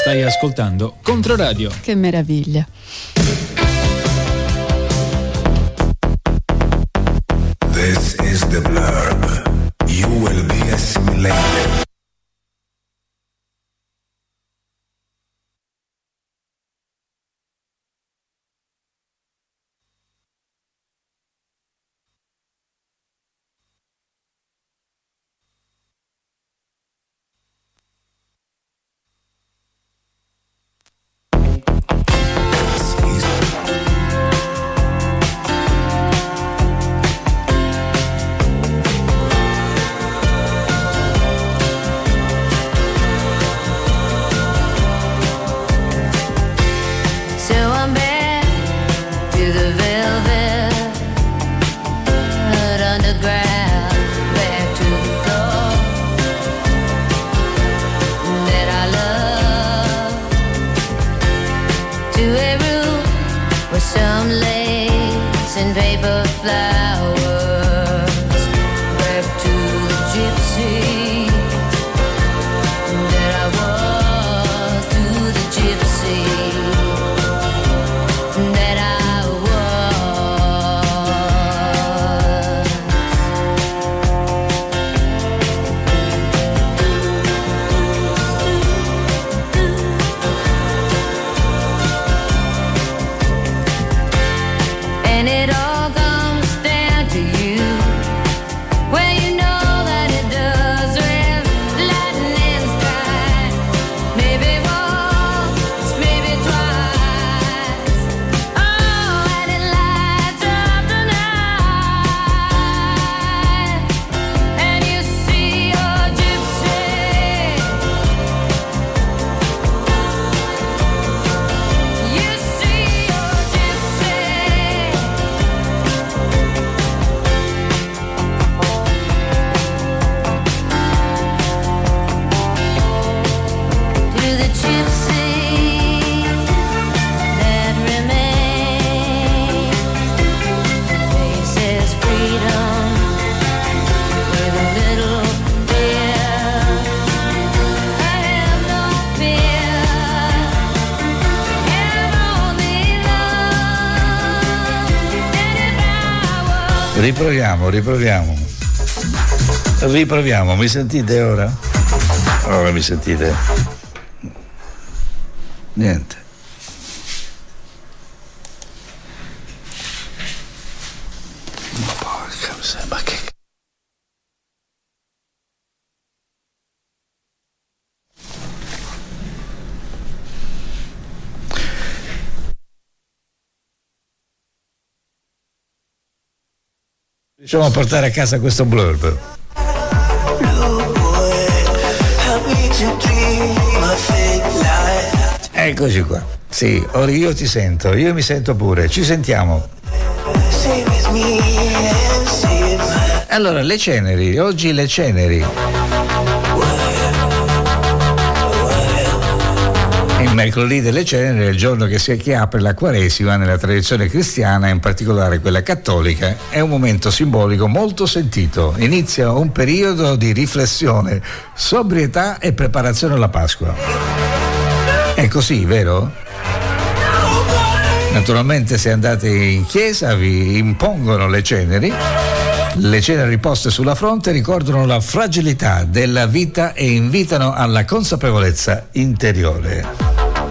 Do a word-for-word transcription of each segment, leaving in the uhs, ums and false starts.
Stai ascoltando Controradio. Che meraviglia. This is the blurb. You will be assimilated. Riproviamo, riproviamo. Riproviamo, mi sentite ora? Ora mi sentite? Niente. Ma porca miseria, ma che... Riusciamo a portare a casa questo blurb. Eccoci qua. Sì, ora io ti sento, io mi sento pure, ci sentiamo. Allora, le ceneri, oggi le ceneri. Il mercoledì delle ceneri è il giorno che si che apre la Quaresima nella tradizione cristiana, in particolare quella cattolica. È un momento simbolico molto sentito. Inizia un periodo di riflessione, sobrietà e preparazione alla Pasqua. È così, vero? Naturalmente, se andate in chiesa vi impongono le ceneri. Le ceneri poste sulla fronte ricordano la fragilità della vita e invitano alla consapevolezza interiore.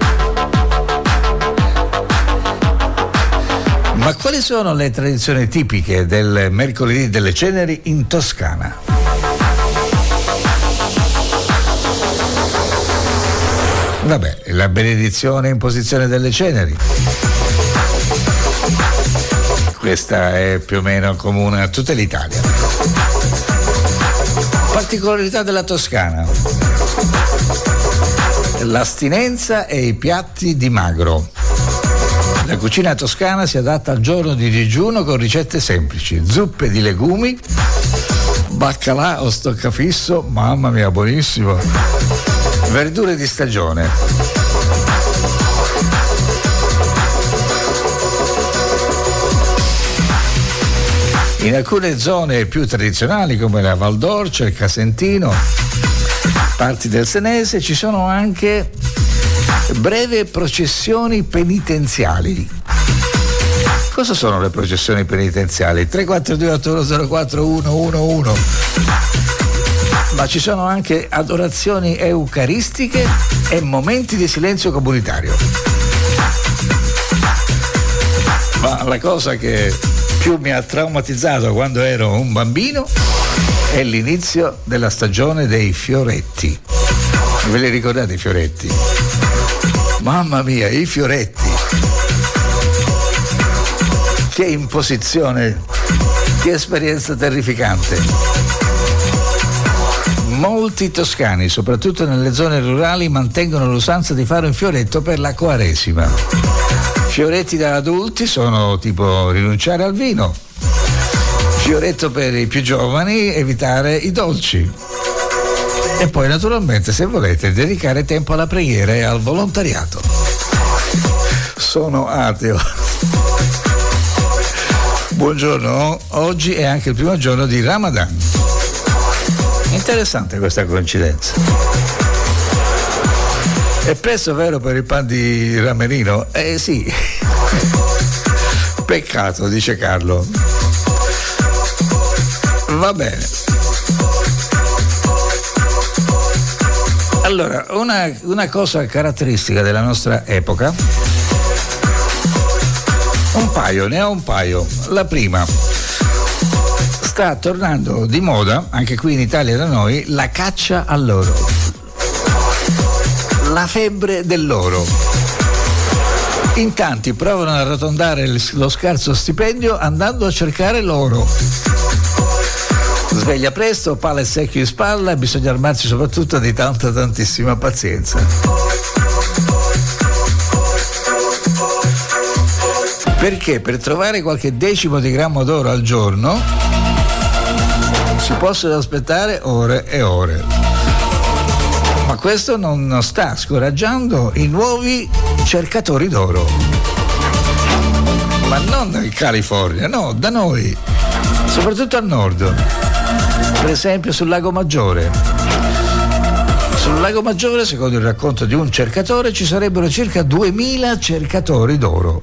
Ma quali sono le tradizioni tipiche del mercoledì delle ceneri in Toscana? Vabbè, la benedizione e imposizione delle ceneri. Questa è più o meno comune a tutta l'Italia. Particolarità della Toscana: l'astinenza e i piatti di magro. La cucina toscana si adatta al giorno di digiuno con ricette semplici: zuppe di legumi, baccalà o stoccafisso, mamma mia, buonissimo, verdure di stagione. In alcune zone più tradizionali come la Val d'Orcia, il Casentino, parti del Senese, ci sono anche Breve processioni penitenziali. Cosa sono le processioni penitenziali? tre quattro due otto uno zero quattro uno uno uno. Ma ci sono anche adorazioni eucaristiche e momenti di silenzio comunitario. Ma la cosa che più mi ha traumatizzato quando ero un bambino è l'inizio della stagione dei fioretti. Ve li ricordate i fioretti? Mamma mia, i fioretti! Che imposizione, che esperienza terrificante. Molti toscani, soprattutto nelle zone rurali, mantengono l'usanza di fare un fioretto per la Quaresima. Fioretti da adulti sono tipo rinunciare al vino. Fioretto per i più giovani, evitare i dolci. E poi naturalmente, se volete, dedicare tempo alla preghiera e al volontariato. Sono ateo. Buongiorno, oggi è anche il primo giorno di Ramadan. Interessante questa coincidenza. È presto, vero, per il pan di Ramerino? Eh sì. Peccato, dice Carlo. Va bene. Allora, una, una cosa caratteristica della nostra epoca, un paio, ne ho un paio. La prima, sta tornando di moda, anche qui in Italia da noi, la caccia all'oro. La febbre dell'oro. In tanti provano a arrotondare lo scarso stipendio andando a cercare l'oro. Sveglia presto, palla e secchio in spalla, e bisogna armarsi soprattutto di tanta tantissima pazienza. Perché per trovare qualche decimo di grammo d'oro al giorno si possono aspettare ore e ore. Ma questo non sta scoraggiando i nuovi cercatori d'oro. Ma non in California, no, da noi, soprattutto al nord. Per esempio sul Lago Maggiore. Sul Lago Maggiore, secondo il racconto di un cercatore, ci sarebbero circa duemila cercatori d'oro.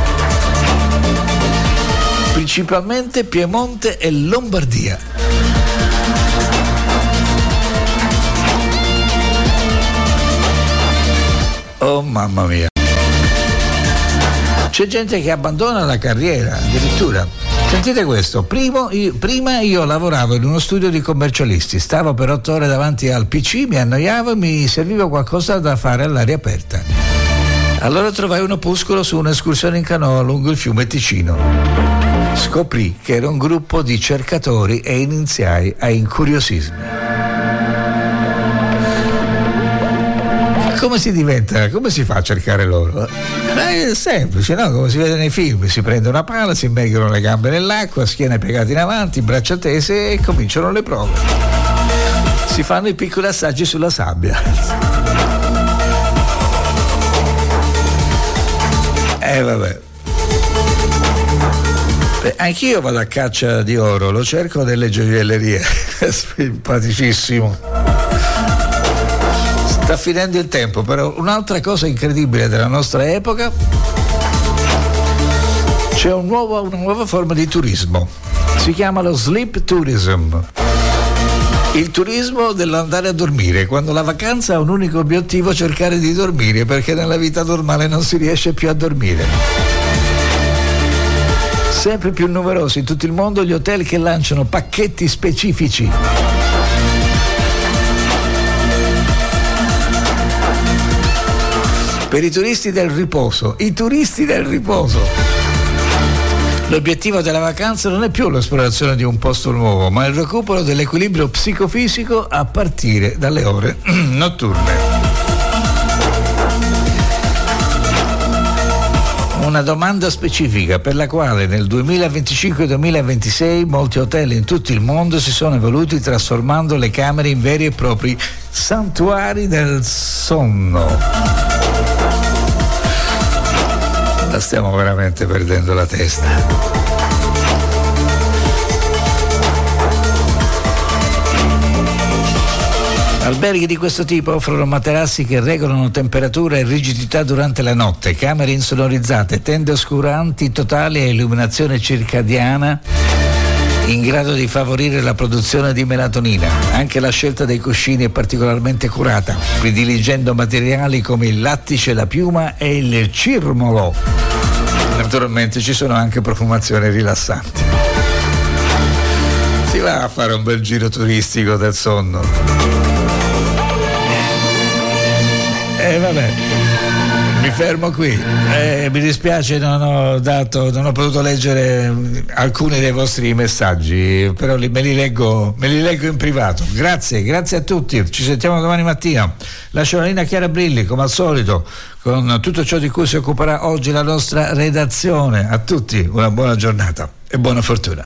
Principalmente Piemonte e Lombardia. Oh mamma mia. C'è gente che abbandona la carriera, addirittura. Sentite questo, Primo, io, prima io lavoravo in uno studio di commercialisti, stavo per otto ore davanti al P C, mi annoiavo e mi serviva qualcosa da fare all'aria aperta. Allora trovai un opuscolo su un'escursione in canoa lungo il fiume Ticino. Scoprì che era un gruppo di cercatori e iniziai a incuriosirmi. Come si diventa, come si fa a cercare l'oro? Beh, è semplice, no? Come si vede nei film, si prende una pala, si immergono le gambe nell'acqua, schiena piegata in avanti, braccia tese e cominciano le prove. Si fanno i piccoli assaggi sulla sabbia. Eh vabbè. Beh, anch'io vado a caccia di oro, lo cerco nelle gioiellerie. È simpaticissimo. Sta finendo il tempo, però un'altra cosa incredibile della nostra epoca, c'è un nuovo, una nuova forma di turismo, si chiama lo sleep tourism, il turismo dell'andare a dormire, quando la vacanza ha un unico obiettivo, cercare di dormire, perché nella vita normale non si riesce più a dormire. Sempre più numerosi in tutto il mondo gli hotel che lanciano pacchetti specifici. Per i turisti del riposo, i turisti del riposo. L'obiettivo della vacanza non è più l'esplorazione di un posto nuovo, ma il recupero dell'equilibrio psicofisico a partire dalle ore notturne. Una domanda specifica per la quale nel duemilaventicinque duemilaventisei molti hotel in tutto il mondo si sono evoluti trasformando le camere in veri e propri santuari del sonno. La stiamo veramente perdendo la testa. Alberghi di questo tipo offrono materassi che regolano temperatura e rigidità durante la notte, camere insonorizzate, tende oscuranti totali e illuminazione circadiana in grado di favorire la produzione di melatonina. Anche la scelta dei cuscini è particolarmente curata, prediligendo materiali come il lattice, la piuma e il cirmolo. Naturalmente ci sono anche profumazioni rilassanti. Si va a fare un bel giro turistico del sonno. E eh, vabbè, mi fermo qui. Eh, mi dispiace, non ho dato, non ho potuto leggere alcuni dei vostri messaggi, però li, me, li leggo, me li leggo in privato. Grazie, grazie a tutti. Ci sentiamo domani mattina. Lascio la linea a Chiara Brilli, come al solito, con tutto ciò di cui si occuperà oggi la nostra redazione. A tutti una buona giornata e buona fortuna.